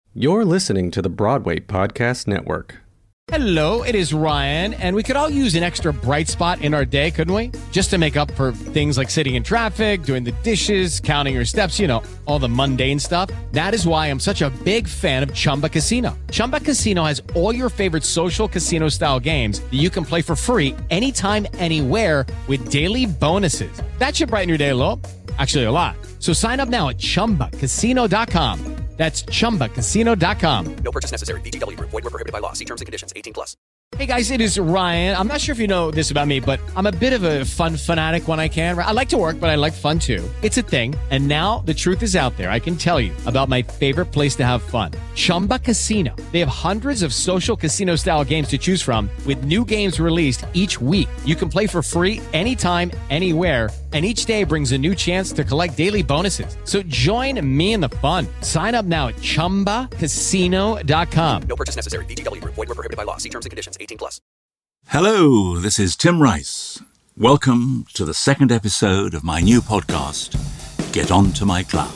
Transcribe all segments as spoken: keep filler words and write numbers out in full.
You're listening to the Broadway Podcast Network. Hello, it is Ryan, and we could all use an extra bright spot in our day, couldn't we? Just to make up for things like sitting in traffic, doing the dishes, counting your steps, you know, all the mundane stuff. That is why I'm such a big fan of Chumba Casino. Chumba Casino has all your favorite social casino-style games that you can play for free anytime, anywhere with daily bonuses. That should brighten your day a little. Actually, a lot. So sign up now at chumba casino dot com. That's chumba casino dot com. No purchase necessary. V G W. Void were prohibited by law. See terms and conditions. eighteen plus. Hey guys, it is Ryan. I'm not sure if you know this about me, but I'm a bit of a fun fanatic when I can. I like to work, but I like fun too. It's a thing. And now the truth is out there. I can tell you about my favorite place to have fun. Chumba Casino. They have hundreds of social casino style games to choose from with new games released each week. You can play for free anytime, anywhere. And each day brings a new chance to collect daily bonuses. So join me in the fun. Sign up now at chumba casino dot com. No purchase necessary. V G W. Void were prohibited by law. See terms and conditions. eighteen plus. Hello, this is Tim Rice. Welcome to the second episode of my new podcast, Get Onto My Cloud.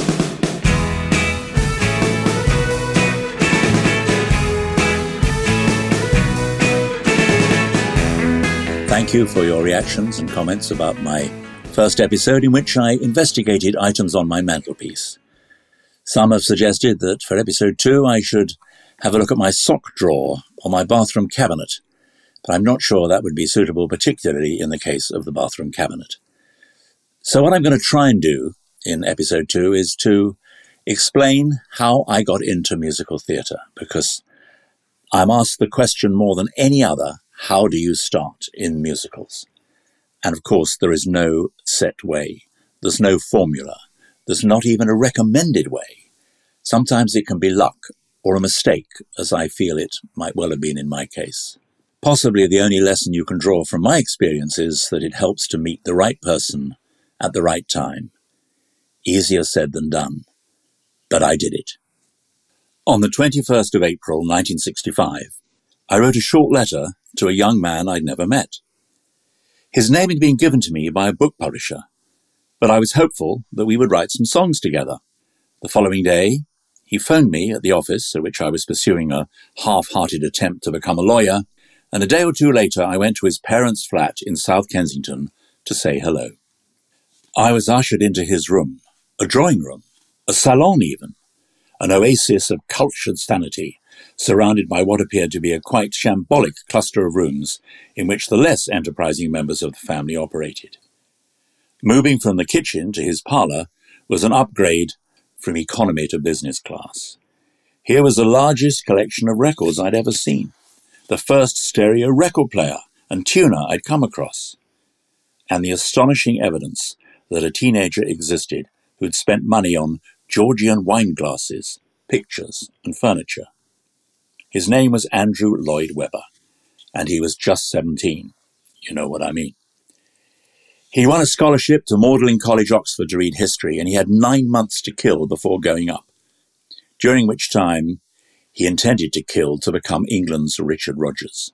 Thank you for your reactions and comments about my first episode in which I investigated items on my mantelpiece. Some have suggested that for episode two I should have a look at my sock drawer or my bathroom cabinet, but I'm not sure that would be suitable, particularly in the case of the bathroom cabinet. So what I'm going to try and do in episode two is to explain how I got into musical theatre, because I'm asked the question more than any other, how do you start in musicals? And of course, there is no set way. There's no formula. There's not even a recommended way. Sometimes it can be luck or a mistake, as I feel it might well have been in my case. Possibly the only lesson you can draw from my experience is that it helps to meet the right person at the right time. Easier said than done, but I did it. On the twenty-first of April, nineteen sixty-five, I wrote a short letter to a young man I'd never met. His name had been given to me by a book publisher, but I was hopeful that we would write some songs together. The following day, he phoned me at the office at which I was pursuing a half-hearted attempt to become a lawyer, and a day or two later I went to his parents' flat in South Kensington to say hello. I was ushered into his room, a drawing room, a salon even, an oasis of cultured sanity, surrounded by what appeared to be a quite shambolic cluster of rooms in which the less enterprising members of the family operated. Moving from the kitchen to his parlour was an upgrade from economy to business class. Here was the largest collection of records I'd ever seen, the first stereo record player and tuner I'd come across, and the astonishing evidence that a teenager existed who'd spent money on Georgian wine glasses, pictures, and furniture. His name was Andrew Lloyd Webber, and he was just seventeen. You know what I mean. He won a scholarship to Magdalen College, Oxford, to read history, and he had nine months to kill before going up, during which time he intended to kill to become England's Richard Rogers.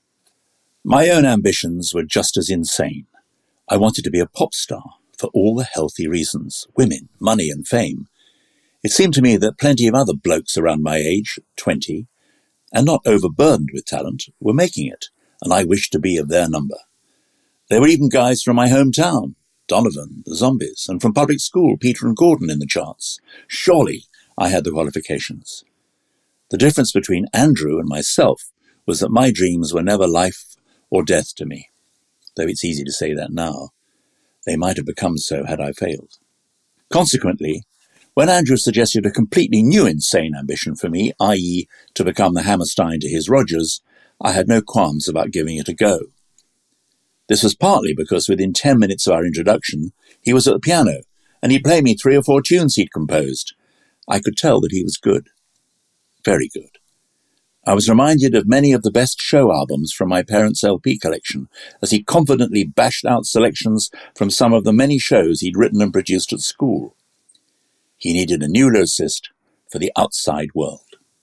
My own ambitions were just as insane. I wanted to be a pop star for all the healthy reasons, women, money, and fame. It seemed to me that plenty of other blokes around my age, twenty, and not overburdened with talent, were making it, and I wished to be of their number. There were even guys from my hometown, Donovan, the Zombies, and from public school, Peter and Gordon in the charts. Surely I had the qualifications. The difference between Andrew and myself was that my dreams were never life or death to me, though it's easy to say that now. They might have become so had I failed. Consequently, when Andrew suggested a completely new insane ambition for me, that is to become the Hammerstein to his Rogers, I had no qualms about giving it a go. This was partly because within ten minutes of our introduction, he was at the piano, and he played me three or four tunes he'd composed. I could tell that he was good. Very good. I was reminded of many of the best show albums from my parents' L P collection, as he confidently bashed out selections from some of the many shows he'd written and produced at school. He needed a new lyricist for the outside world.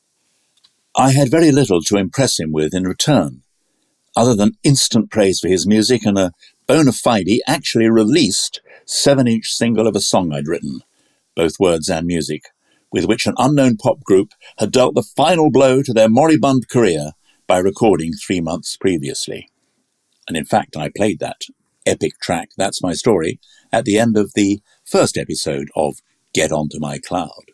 I had very little to impress him with in return, other than instant praise for his music and a bona fide, actually released seven-inch single of a song I'd written, both words and music, with which an unknown pop group had dealt the final blow to their moribund career by recording three months previously. And in fact, I played that epic track, That's My Story, at the end of the first episode of Get Onto My Cloud.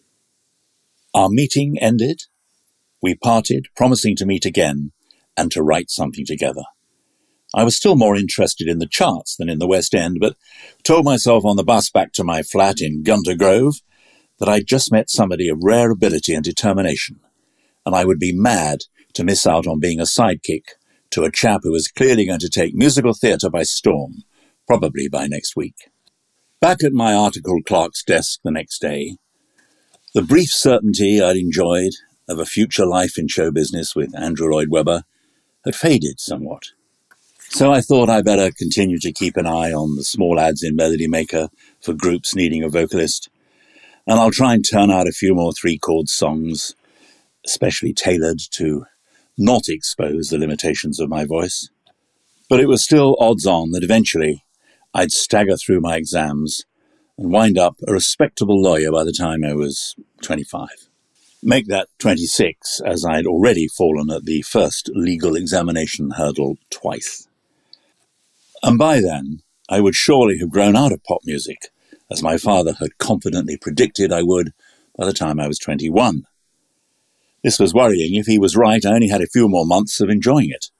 Our meeting ended. We parted, promising to meet again and to write something together. I was still more interested in the charts than in the West End, but told myself on the bus back to my flat in Gunter Grove that I'd just met somebody of rare ability and determination, and I would be mad to miss out on being a sidekick to a chap who was clearly going to take musical theatre by storm, probably by next week. Back at my article clerk's desk the next day, the brief certainty I'd enjoyed of a future life in show business with Andrew Lloyd Webber had faded somewhat. So I thought I'd better continue to keep an eye on the small ads in Melody Maker for groups needing a vocalist, and I'll try and turn out a few more three-chord songs, especially tailored to not expose the limitations of my voice. But it was still odds-on that eventually I'd stagger through my exams and wind up a respectable lawyer by the time I was twenty-five. Make that twenty-six, as I'd already fallen at the first legal examination hurdle twice. And by then, I would surely have grown out of pop music, as my father had confidently predicted I would by the time I was twenty-one. This was worrying. If he was right, I only had a few more months of enjoying it.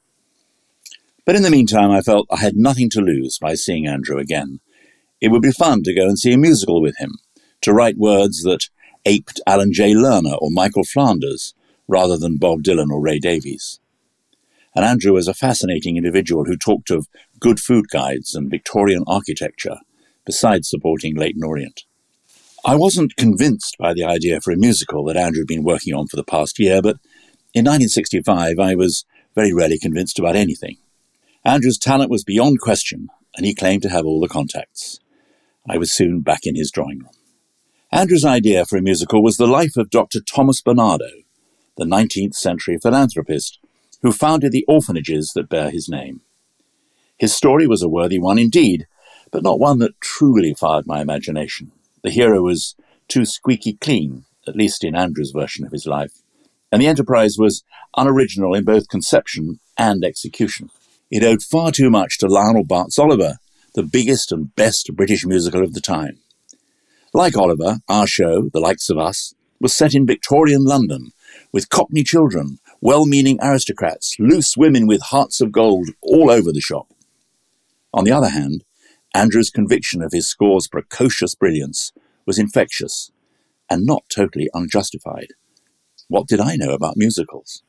But in the meantime, I felt I had nothing to lose by seeing Andrew again. It would be fun to go and see a musical with him, to write words that aped Alan J. Lerner or Michael Flanders, rather than Bob Dylan or Ray Davies. And Andrew was a fascinating individual who talked of good food guides and Victorian architecture, besides supporting Leyton Orient. I wasn't convinced by the idea for a musical that Andrew had been working on for the past year, but in nineteen sixty-five I was very rarely convinced about anything. Andrew's talent was beyond question, and he claimed to have all the contacts. I was soon back in his drawing room. Andrew's idea for a musical was the life of Doctor Thomas Bernardo, the nineteenth century philanthropist who founded the orphanages that bear his name. His story was a worthy one indeed, but not one that truly fired my imagination. The hero was too squeaky clean, at least in Andrew's version of his life, and the enterprise was unoriginal in both conception and execution. It owed far too much to Lionel Bart's Oliver, the biggest and best British musical of the time. Like Oliver, our show, The Likes of Us, was set in Victorian London, with Cockney children, well-meaning aristocrats, loose women with hearts of gold all over the shop. On the other hand, Andrew's conviction of his score's precocious brilliance was infectious and not totally unjustified. What did I know about musicals?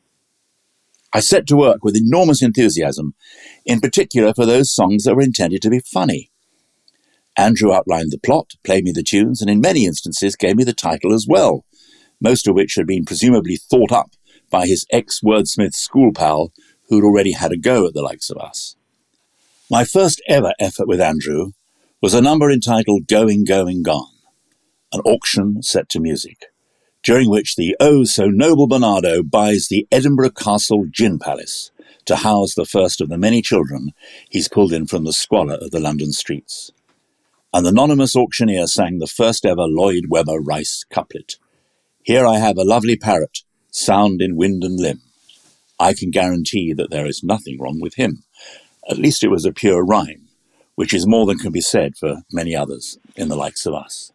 I set to work with enormous enthusiasm, in particular for those songs that were intended to be funny. Andrew outlined the plot, played me the tunes, and in many instances gave me the title as well, most of which had been presumably thought up by his ex-wordsmith school pal who'd already had a go at The Likes of Us. My first ever effort with Andrew was a number entitled Going, Going, Gone, an auction set to music, during which the oh-so-noble Bernardo buys the Edinburgh Castle Gin Palace to house the first of the many children he's pulled in from the squalor of the London streets. An anonymous auctioneer sang the first ever Lloyd Webber Rice couplet. Here I have a lovely parrot, sound in wind and limb. I can guarantee that there is nothing wrong with him. At least it was a pure rhyme, which is more than can be said for many others in The Likes of Us.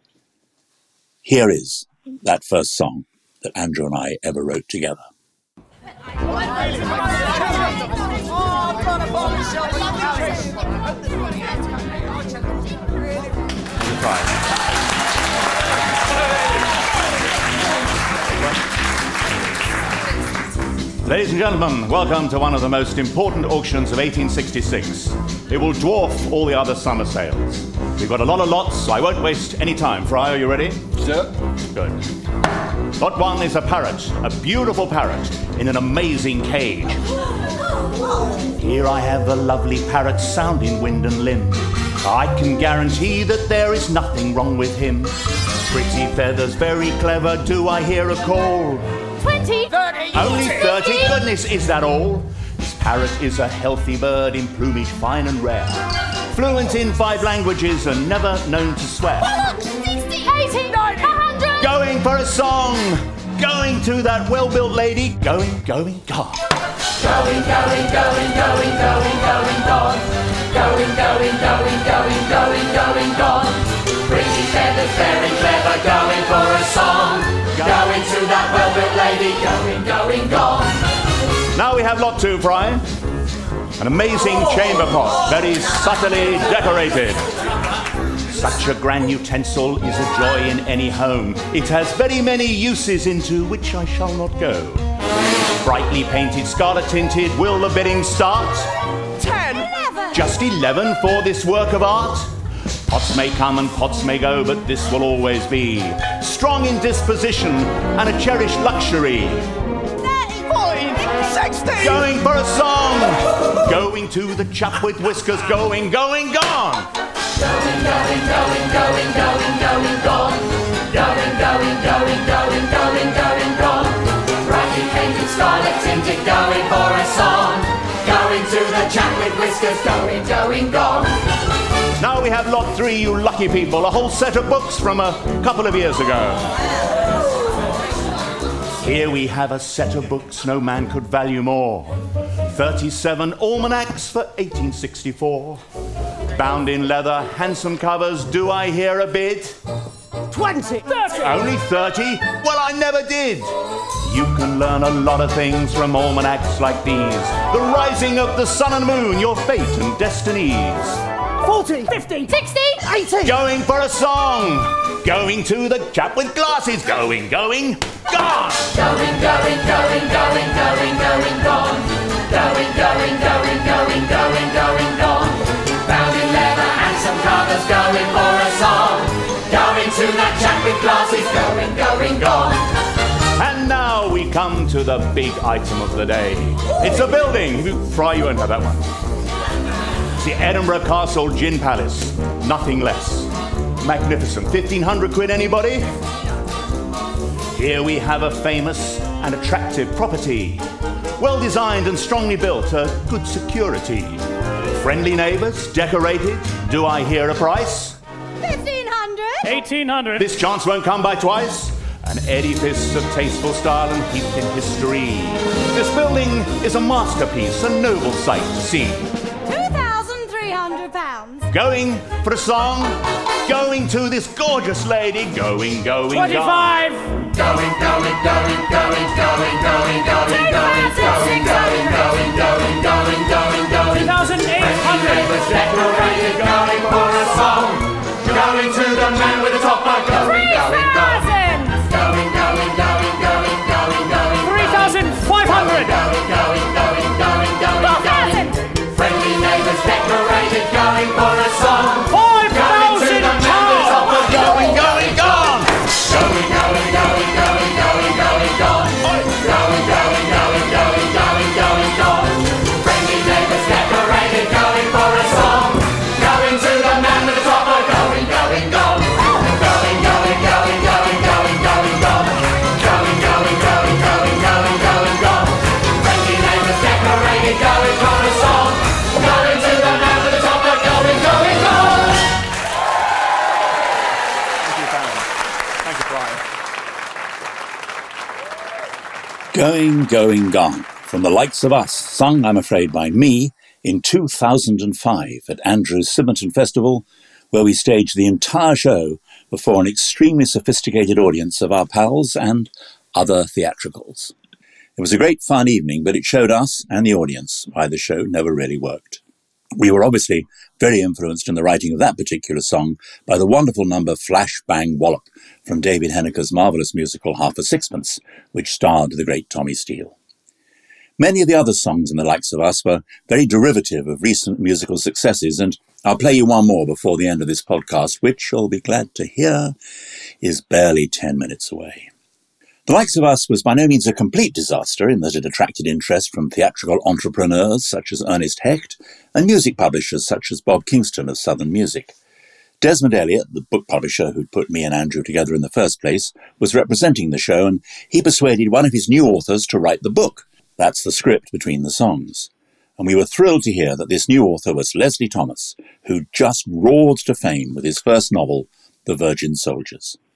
Here is that first song that Andrew and I ever wrote together. Ladies and gentlemen, welcome to one of the most important auctions of eighteen sixty-six. It will dwarf all the other summer sales. We've got a lot of lots, so I won't waste any time. Fry, are you ready? Sir. Good. Lot one is a parrot, a beautiful parrot in an amazing cage. Here I have a lovely parrot, sound in wind and limb. I can guarantee that there is nothing wrong with him. Pretty feathers, very clever, do I hear a call? Twenty! Thirty! Only thirty? Goodness, is that all? This parrot is a healthy bird in plumage fine and rare. Fluent in five languages and never known to swear. Sixty! Eighty! Ninety! A hundred! Going, Going for a song. Going to that well-built lady. Going, going, gone. Going, going, going, going, going, going, gone. Going, going, going, going, going, going, gone. Pretty feathers, very clever, going for a song. Going to that well-built lady. Going, going, gone. Now we have lot two, Fry. An amazing chamber pot, very subtly decorated. Such a grand utensil is a joy in any home. It has very many uses into which I shall not go. Brightly painted, scarlet tinted, will the bidding start? Ten! Eleven! Just eleven for this work of art? Pots may come and pots may go, but this will always be strong in disposition and a cherished luxury. sixty! Going for a song! Going to the chap with whiskers, going, going, gone! Going, going, going, going, going, going, gone. Going, going, going, going, going, going, gone. Brightly painted, scarlet tinted, going for a song. Going to the chap with whiskers, going, going, gone. Now we have lot three, you lucky people, a whole set of books from a couple of years ago. Here we have a set of books no man could value more. thirty-seven almanacs for eighteen sixty-four. Bound in leather, handsome covers, do I hear a bid? twenty! thirty! Only thirty? Well, I never did! You can learn a lot of things from almanacs like these. The rising of the sun and moon, your fate and destinies. forty! fifty! sixty! eighty! Going for a song! Going to the chap with glasses, going, going, gone! Going, going, going, going, going, going, gone. Going, going, going, going, going, going, gone. Bound in leather, handsome covers, going for a song. Going to that chap with glasses, going, going, gone. And now we come to the big item of the day. It's a building. Fry, you won't have that one. The Edinburgh Castle Gin Palace, nothing less. Magnificent. fifteen hundred quid, anybody? Here we have a famous and attractive property. Well designed and strongly built, a good security. Friendly neighbours, decorated. Do I hear a price? fifteen hundred! eighteen hundred. This chance won't come by twice. An edifice of tasteful style and heaped in history. This building is a masterpiece, a noble sight to see. two thousand three hundred pounds. Going for a song, going to this gorgeous lady, going, going, twenty-five. going. Going, going, going, going, going, going, going, going, going, going, going, going, going, going, going. two thousand eight hundred. Neighbours decorated, going for a song. Going to the man with the top bar, going, going, going. Going, going, going, going, going, going. three thousand five hundred. Going, going, going, going, going, going. Friendly neighbours decorated, going for a song. five Going to thousand the man with the top bar, Going, going, gone! Going, going, going, going, going, going, gone. Going, going, going, going, going, going, gone. Friendly neighbours decorated, going for a song. Going to the man with the top bar, going, going, gone. Going, going, going, going, going, going, gone. Going, going, going, going, going, going, gone. Friendly neighbours decorated, going for a song. Going to the man with the top bar, going, going, gone. Thank you, Fallon. Thank you, Brian. Going, going, gone. From the likes of us, sung, I'm afraid, by me in two thousand five at Andrews Symington Festival, where we staged the entire show before an extremely sophisticated audience of our pals and other theatricals. It was a great fun evening, but it showed us and the audience why the show never really worked. We were obviously very influenced in the writing of that particular song by the wonderful number Flash Bang Wallop from David Henneker's marvellous musical Half a Sixpence, which starred the great Tommy Steele. Many of the other songs in the likes of us were very derivative of recent musical successes, and I'll play you one more before the end of this podcast, which you'll be glad to hear is barely ten minutes away. The Likes of Us was by no means a complete disaster in that it attracted interest from theatrical entrepreneurs such as Ernest Hecht and music publishers such as Bob Kingston of Southern Music. Desmond Elliott, the book publisher who'd put me and Andrew together in the first place, was representing the show, and he persuaded one of his new authors to write the book. That's the script between the songs. And we were thrilled to hear that this new author was Leslie Thomas, who just roared to fame with his first novel, The Virgin Soldiers.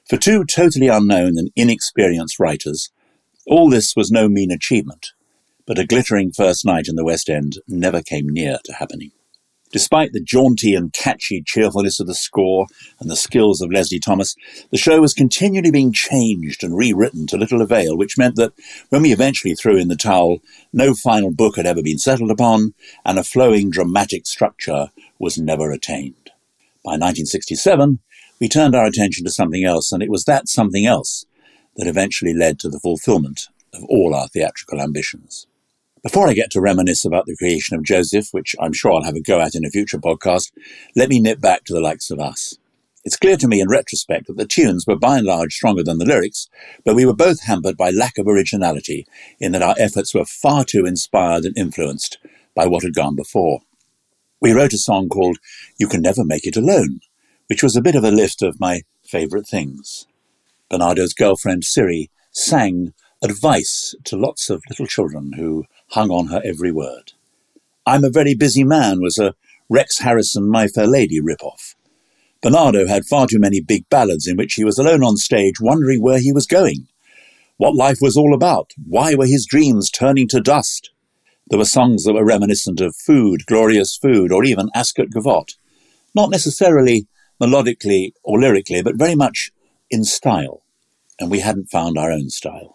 For two totally unknown and inexperienced writers, all this was no mean achievement, but a glittering first night in the West End never came near to happening. Despite the jaunty and catchy cheerfulness of the score and the skills of Leslie Thomas, the show was continually being changed and rewritten to little avail, which meant that when we eventually threw in the towel, no final book had ever been settled upon, and a flowing dramatic structure was never attained. By nineteen sixty-seven, we turned our attention to something else, and it was that something else that eventually led to the fulfillment of all our theatrical ambitions. Before I get to reminisce about the creation of Joseph, which I'm sure I'll have a go at in a future podcast, let me nip back to The Likes of Us. It's clear to me in retrospect that the tunes were by and large stronger than the lyrics, but we were both hampered by lack of originality in that our efforts were far too inspired and influenced by what had gone before. We wrote a song called You Can Never Make It Alone, which was a bit of a list of my favourite things. Bernardo's girlfriend, Siri, sang advice to lots of little children who hung on her every word. I'm a Very Busy Man was a Rex Harrison My Fair Lady ripoff. Bernardo had far too many big ballads in which he was alone on stage wondering where he was going, what life was all about, why were his dreams turning to dust. There were songs that were reminiscent of Food, Glorious Food, or even Ascot Gavotte, not necessarily melodically or lyrically, but very much in style, and we hadn't found our own style.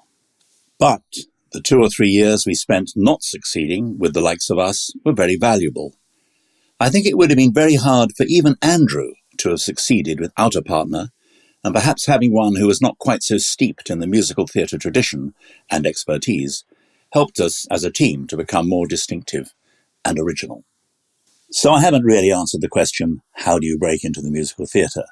But the two or three years we spent not succeeding with The Likes of Us were very valuable. I think it would have been very hard for even Andrew to have succeeded without a partner, and perhaps having one who was not quite so steeped in the musical theatre tradition and expertise helped us as a team to become more distinctive and original. So I haven't really answered the question, how do you break into the musical theatre?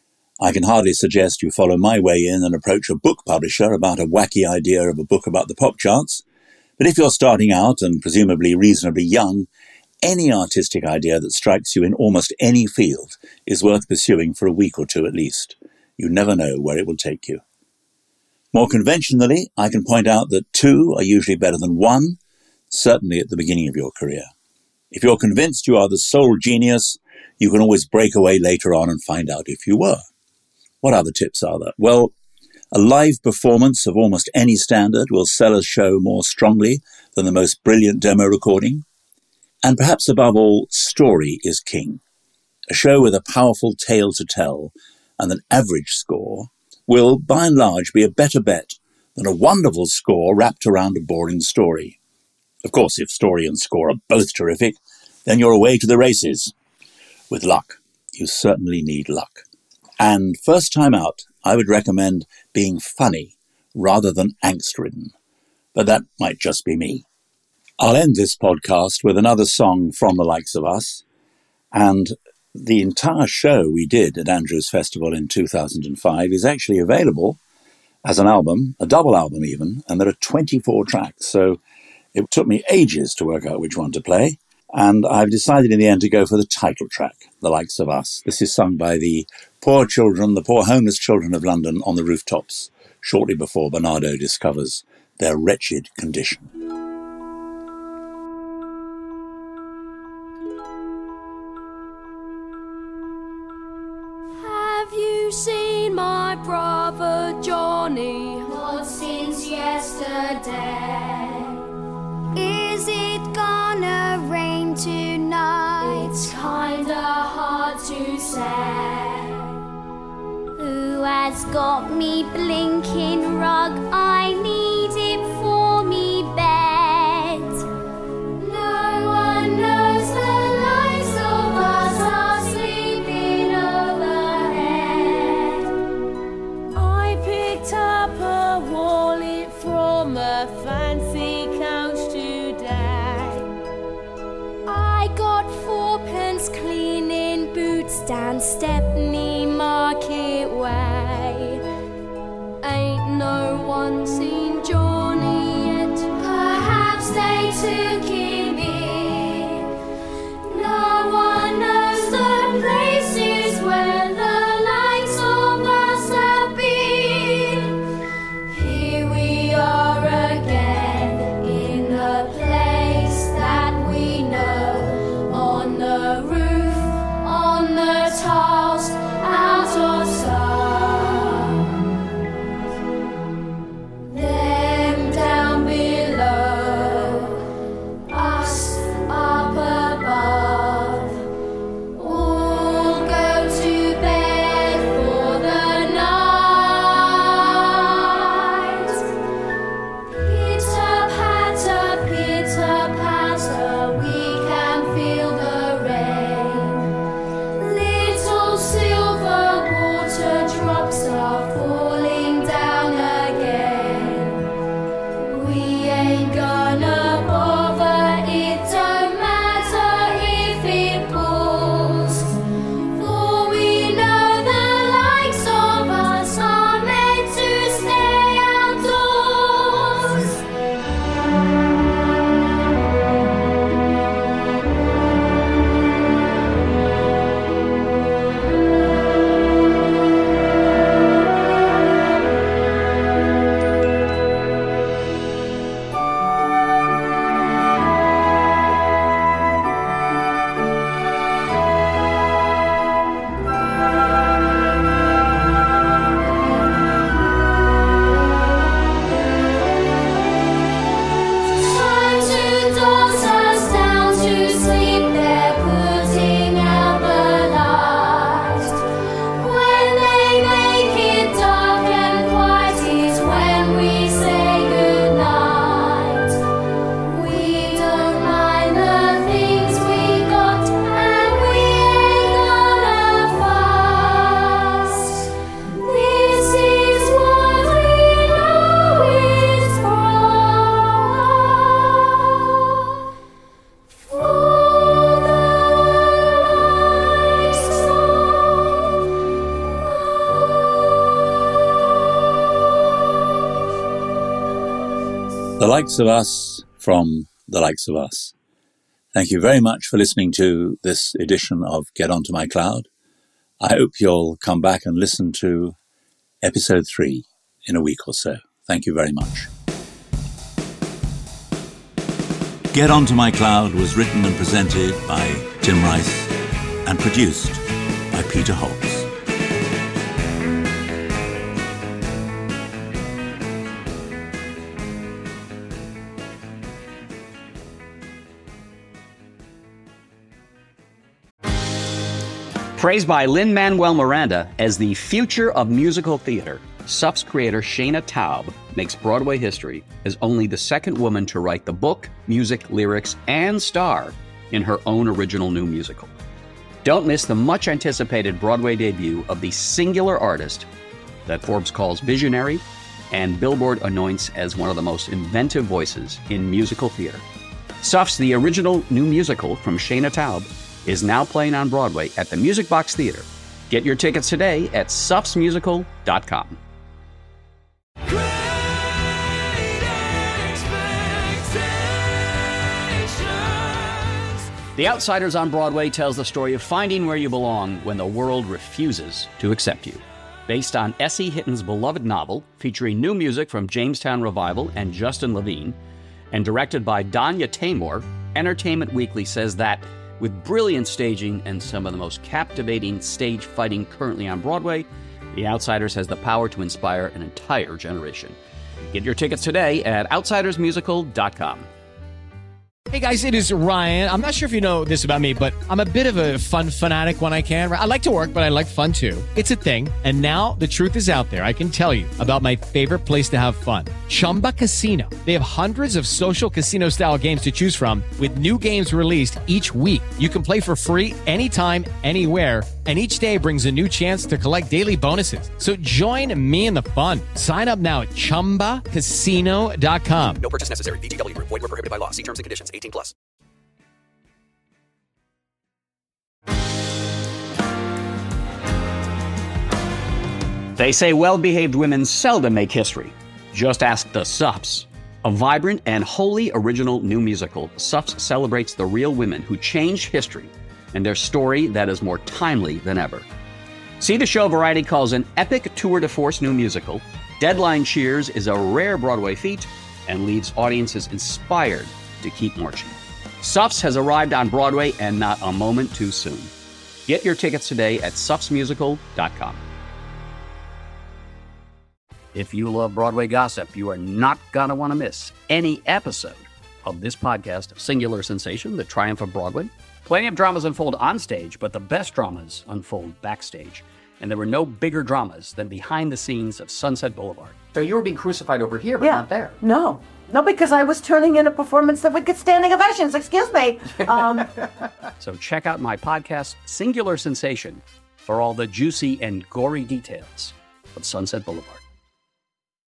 I can hardly suggest you follow my way in and approach a book publisher about a wacky idea of a book about the pop charts. But if you're starting out and presumably reasonably young, any artistic idea that strikes you in almost any field is worth pursuing for a week or two at least. You never know where it will take you. More conventionally, I can point out that two are usually better than one, certainly at the beginning of your career. If you're convinced you are the sole genius, you can always break away later on and find out if you were. What other tips are there? Well, a live performance of almost any standard will sell a show more strongly than the most brilliant demo recording. And perhaps above all, story is king. A show with a powerful tale to tell and an average score will, by and large, be a better bet than a wonderful score wrapped around a boring story. Of course, if story and score are both terrific, then you're away to the races. With luck. You certainly need luck. And first time out, I would recommend being funny rather than angst-ridden. But that might just be me. I'll end this podcast with another song from The Likes of Us. And the entire show we did at Andrews Festival in two thousand five is actually available as an album, a double album even, and there are twenty-four tracks. So it took me ages to work out which one to play. And I've decided in the end to go for the title track, The Likes of Us. This is sung by the poor children, the poor homeless children of London on the rooftops, shortly before Bernardo discovers their wretched condition. Have you seen my brother Johnny? Not since yesterday. Is it gonna rain tonight? It's kinda hard to say. Who has got me blinking rug? I need it for me bed. No one knows the likes of us are sleeping overhead. I picked up a wallet from a fancy couch today. I got fourpence cleaning boots down Stepney Market Way. Ain't no one seen Johnny yet. Perhaps they took him in. No one knows the places where the likes of us have been. Here we are again in a place that we know. On the roof, on the tiles, out of sight. ain't gonna bother, it don't matter if it pours. For we know the likes of us are meant to stay outdoors. Time to dance us down to sleep, they're putting out the light. When they make it dark and quiet is when we say goodnight. We don't mind the things we got, and we ain't gonna fuss. This is what we know is wrong. For the likes of The Likes of Us from The Likes of Us. Thank you very much for listening to this edition of Get Onto My Cloud. I hope you'll come back and listen to episode three in a week or so. Thank you very much. Get Onto My Cloud was written and presented by Tim Rice and produced by Peter Holtz. Praised by Lin-Manuel Miranda as the future of musical theater, S U F's creator Shana Taub makes Broadway history as only the second woman to write the book, music, lyrics, and star in her own original new musical. Don't miss the much-anticipated Broadway debut of the singular artist that Forbes calls visionary and Billboard anoints as one of the most inventive voices in musical theater. S U F's The Original New Musical from Shana Taub is now playing on Broadway at the Music Box Theater. Get your tickets today at sufs musical dot com. The Outsiders on Broadway tells the story of finding where you belong when the world refuses to accept you. Based on S E Hitton's beloved novel, featuring new music from Jamestown Revival and Justin Levine, and directed by Danya Taymor, Entertainment Weekly says that with brilliant staging and some of the most captivating stage fighting currently on Broadway, The Outsiders has the power to inspire an entire generation. Get your tickets today at outsiders musical dot com. Hey guys, it is Ryan. I'm not sure if you know this about me, but I'm a bit of a fun fanatic when I can. I like to work, but I like fun too. It's a thing. And now the truth is out there. I can tell you about my favorite place to have fun. Chumba Casino. They have hundreds of social casino style games to choose from with new games released each week. You can play for free anytime, anywhere. And each day brings a new chance to collect daily bonuses. So join me in the fun. Sign up now at chumba casino dot com. No purchase necessary. V G W Group. Void where prohibited by law. See terms and conditions. eighteen plus. They say well-behaved women seldom make history. Just ask the S U Fs. A vibrant and wholly original new musical, S U Fs celebrates the real women who changed history and their story that is more timely than ever. See the show Variety calls an epic tour de force new musical. Deadline cheers is a rare Broadway feat and leaves audiences inspired to keep marching. S U Fs has arrived on Broadway and not a moment too soon. Get your tickets today at sufs musical dot com. If you love Broadway gossip, you are not going to want to miss any episode of this podcast of Singular Sensation, The Triumph of Broadway. Plenty of dramas unfold on stage, but the best dramas unfold backstage. And there were no bigger dramas than behind the scenes of Sunset Boulevard. So you were being crucified over here, but yeah. not there. No. No, because I was turning in a performance that would get standing ovations. Excuse me. Um, so check out my podcast, Singular Sensation, for all the juicy and gory details of Sunset Boulevard.